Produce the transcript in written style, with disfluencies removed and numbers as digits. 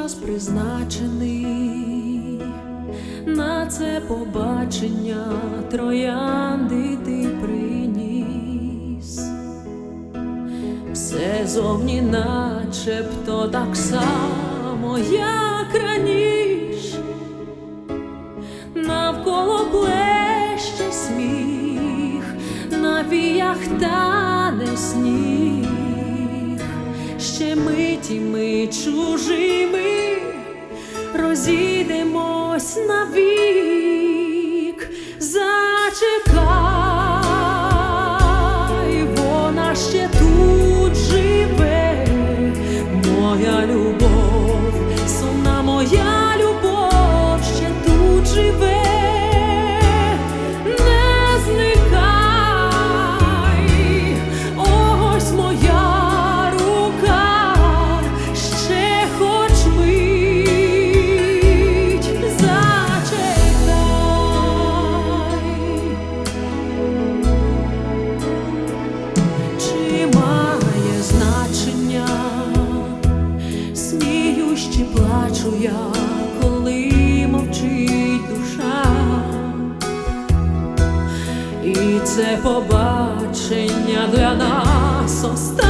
час призначений, на це побачення троянди ти приніс. Все зовні начебто так само, як раніше, навколо плеще сміх, на віях тане сніг. Ще миті ми чужими розійдемось навік. Зачекай, вона ще тут живе, моя любов, сумна моя любов ще тут живе. Не зникай, ось моя чи плачу я, коли мовчить душа, і це побачення для нас останнє.